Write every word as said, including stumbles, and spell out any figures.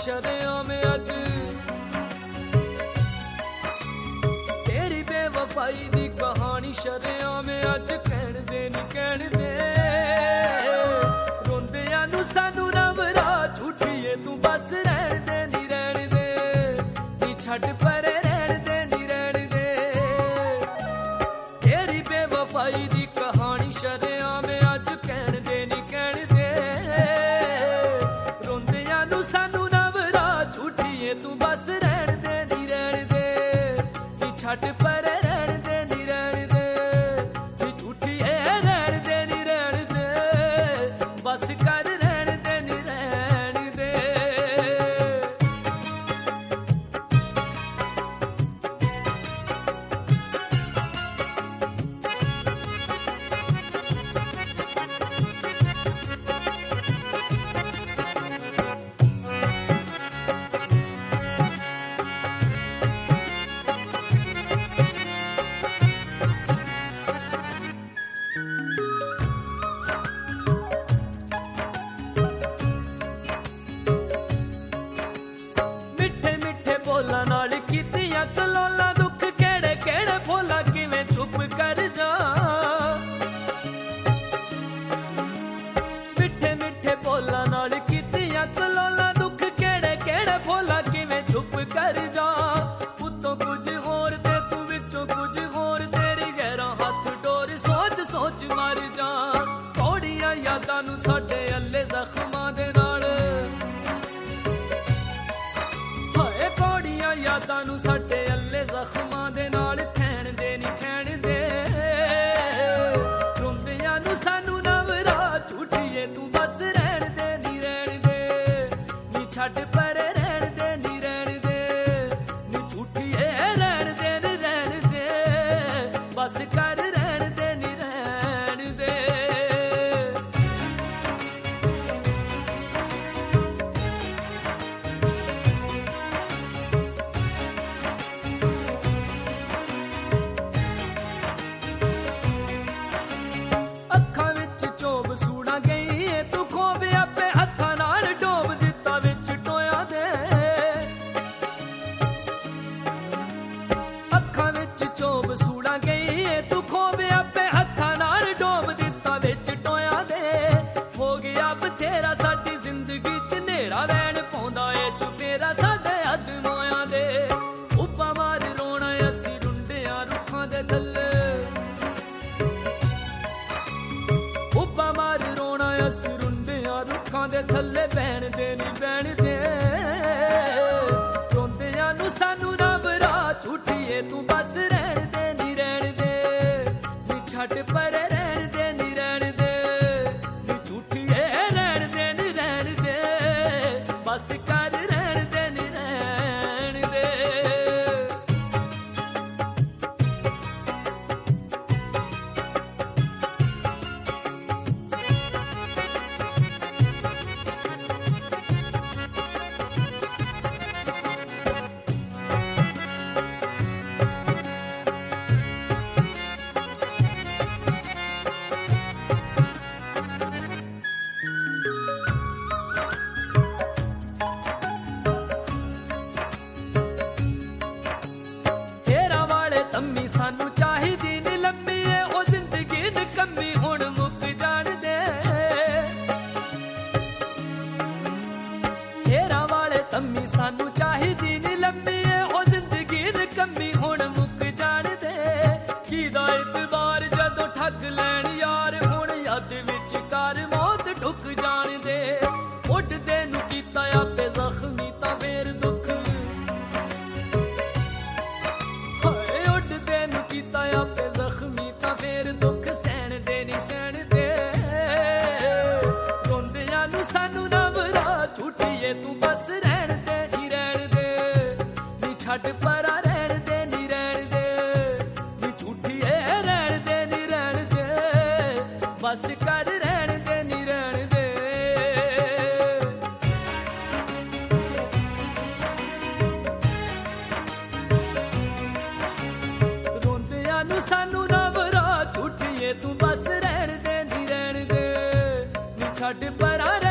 शरेआम अज तेरी बेवफाई दी कहानी शरेआम अज कहण दे नी कहण दे रोंदियां नू सानू रवरा झूठीए तू बस रहण दे नी रहण दे नी छड्ड परे रहण दे नी रहण दे तेरी बेवफाई दी कहानी शरेआम अज कहण दे नी कहण दे रोंदियां नू सानू रवरा झूठीए तू बस रहण दे नी रहण दे नी छड्ड परे रहण दे नी रहण दे नी झूठीए रहण दे नी रहण दे बस कर रहण दे नी रहण दे बोला नाल कीतियां कलोला दुख केड़े केड़े भोला किवें चुप कर जा मिठे मिठे बोला नाल कीतियां कलोला दुख केड़े केड़े भोला किवें चुप कर जा उत्तों कुछ होर ते तू विचों कुछ होर तेरी गहरा हाथ डोर सोच सोच मर जा कौड़ियां यादां नू साडे अल्ले जख्मां दे नाल यादां नू साडे अल्ले जख्मां दे नाल खैण दे नी खैण दे रोंदियां नू सानू नवरा झूठीए तू बस रहण दे नी रहण दे नी छड्ड परे रहण दे नी रहण दे नी झूठीए रहण दे नी रहण दे बस कर रहण दे नी रहण दे रुखां दे थल्ले बैण दे नी बैण दे रोंदियां नू सानू रवरा झूठीए तू बस रहण दे नी रहण दे नी छड्ड परे रहण दे नी रहण दे नी झूठीए रहण दे नी रहण दे बस कर रहण दे नी रहण दे सानू चाहिदी नी लम्मी ए ओ जिंदगी निकम्मी हुण मुक जाण दे हेरा वाले तम्मी सानू चाहिदी नी लम्मी ए ओ जिंदगी निकम्मी हुण मुक जाण दे कीदा इतबार जदों ठग लैण यार हुण यद विच कर मौत ढुक जाण दे उड्डदे नू कीता आपे जख्मी तां फेर दुख कीता आपे जख्मी तां फेर दुख सहण दे नी सहण दे रोंदियां नू सानू रवरा झूठीए तू बस रहण दे नी रहण दे नी छड्ड परा रहण दे नी रहण दे नी झूठीए रहण दे नी रहण दे बस कर रहण दे नी रहण दे सानू रवरा झूठीए तू बस रहण दे नी रहण दे नी छड्ड परा